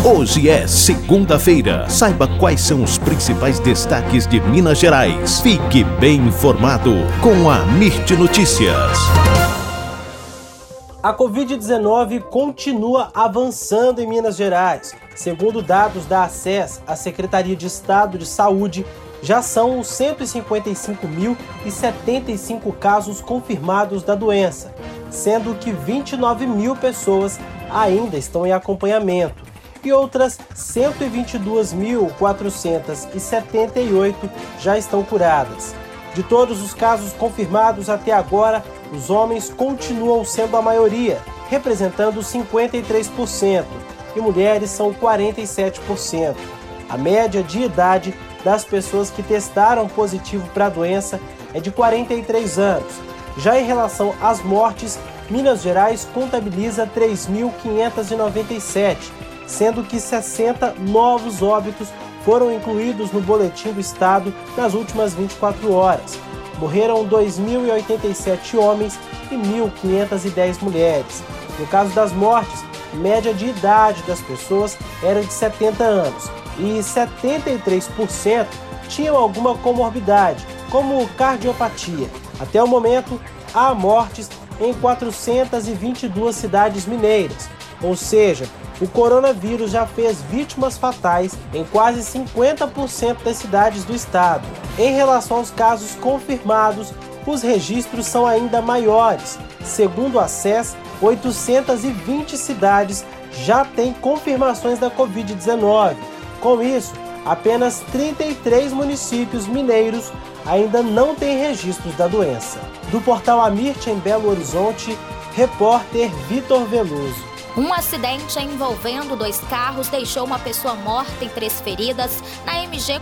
Hoje é segunda-feira. Saiba quais são os principais destaques de Minas Gerais. Fique bem informado com a Mirte Notícias. A Covid-19 continua avançando em Minas Gerais. Segundo dados da ACES, a Secretaria de Estado de Saúde, já são 155.075 casos confirmados da doença, sendo que 29 mil pessoas ainda estão em acompanhamento e outras 122.478 já estão curadas. De todos os casos confirmados até agora, os homens continuam sendo a maioria, representando 53%, e mulheres são 47%. A média de idade das pessoas que testaram positivo para a doença é de 43 anos. Já em relação às mortes, Minas Gerais contabiliza 3.597, sendo que 60 novos óbitos foram incluídos no boletim do estado nas últimas 24 horas. Morreram 2.087 homens e 1.510 mulheres. No caso das mortes, a média de idade das pessoas era de 70 anos e 73% tinham alguma comorbidade, como cardiopatia. Até o momento, há mortes em 422 cidades mineiras, ou seja, o coronavírus já fez vítimas fatais em quase 50% das cidades do estado. Em relação aos casos confirmados, os registros são ainda maiores. Segundo a ACES, 820 cidades já têm confirmações da Covid-19. Com isso, apenas 33 municípios mineiros ainda não têm registros da doença. Do portal A Mirte, em Belo Horizonte, repórter Vitor Veloso. Um acidente envolvendo 2 carros deixou uma pessoa morta e 3 feridas na MG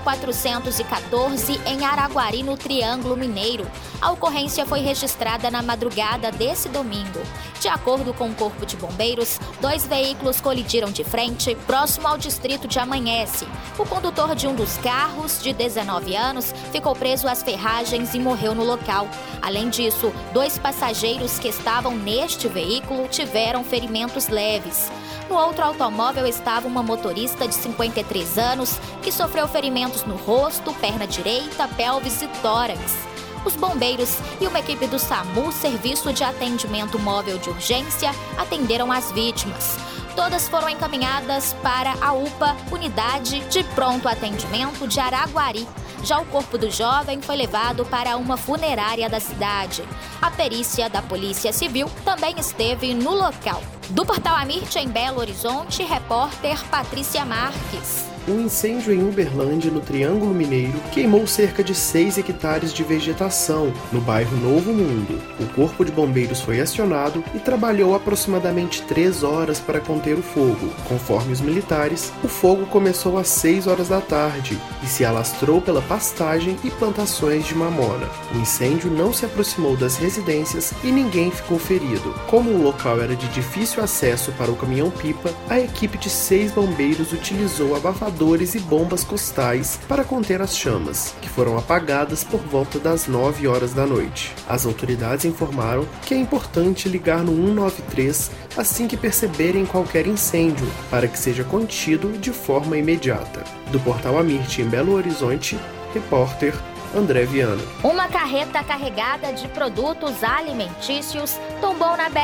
414 em Araguari, no Triângulo Mineiro. A ocorrência foi registrada na madrugada desse domingo. De acordo com o Corpo de Bombeiros, 2 veículos colidiram de frente, próximo ao distrito de Amanhece. O condutor de um dos carros, de 19 anos, ficou preso às ferragens e morreu no local. Além disso, 2 passageiros que estavam neste veículo tiveram ferimentos leves. No outro automóvel estava uma motorista de 53 anos que sofreu ferimentos no rosto, perna direita, pelvis e tórax. Os bombeiros e uma equipe do SAMU, Serviço de Atendimento Móvel de Urgência, atenderam as vítimas. Todas foram encaminhadas para a UPA, Unidade de Pronto Atendimento de Araguari. Já o corpo do jovem foi levado para uma funerária da cidade. A perícia da Polícia Civil também esteve no local. Do portal A Mirte, em Belo Horizonte, repórter Patrícia Marques. Um incêndio em Uberlândia, no Triângulo Mineiro, queimou cerca de 6 hectares de vegetação no bairro Novo Mundo. O Corpo de Bombeiros foi acionado e trabalhou aproximadamente 3 horas para conter o fogo. Conforme os militares, o fogo começou às 6 horas da tarde e se alastrou pela pastagem e plantações de mamona. O incêndio não se aproximou das residências e ninguém ficou ferido. Como o local era de difícil acesso para o caminhão-pipa, a equipe de 6 bombeiros utilizou abafadores e bombas costais para conter as chamas, que foram apagadas por volta das 9 horas da noite. As autoridades informaram que é importante ligar no 193 assim que perceberem qualquer incêndio, para que seja contido de forma imediata. Do portal A Mirte, em Belo Horizonte, repórter André Viana. Uma carreta carregada de produtos alimentícios tombou na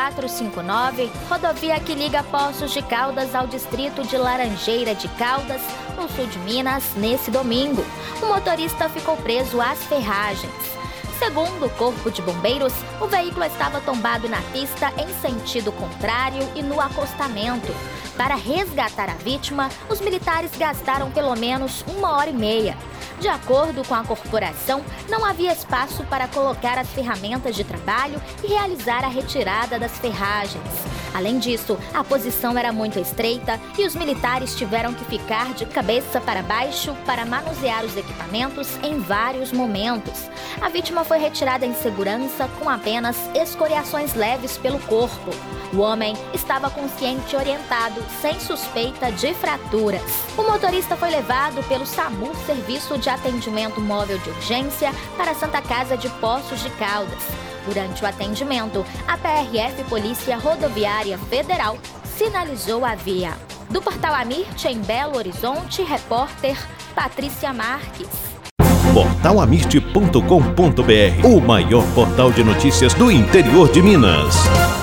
BR-459, rodovia que liga Poços de Caldas ao distrito de Laranjeira de Caldas, no sul de Minas, nesse domingo. O motorista ficou preso às ferragens. Segundo o Corpo de Bombeiros, o veículo estava tombado na pista em sentido contrário e no acostamento. Para resgatar a vítima, os militares gastaram pelo menos 1h30. De acordo com a corporação, não havia espaço para colocar as ferramentas de trabalho e realizar a retirada das ferragens. Além disso, a posição era muito estreita e os militares tiveram que ficar de cabeça para baixo para manusear os equipamentos em vários momentos. A vítima foi retirada em segurança com apenas escoriações leves pelo corpo. O homem estava consciente e orientado, sem suspeita de fraturas. O motorista foi levado pelo SAMU, Serviço de Atendimento Móvel de Urgência, para a Santa Casa de Poços de Caldas. Durante o atendimento, a PRF, Polícia Rodoviária Federal, sinalizou a via. Do Portal Amirte, em Belo Horizonte, repórter Patrícia Marques. Portalamirte.com.br, o maior portal de notícias do interior de Minas.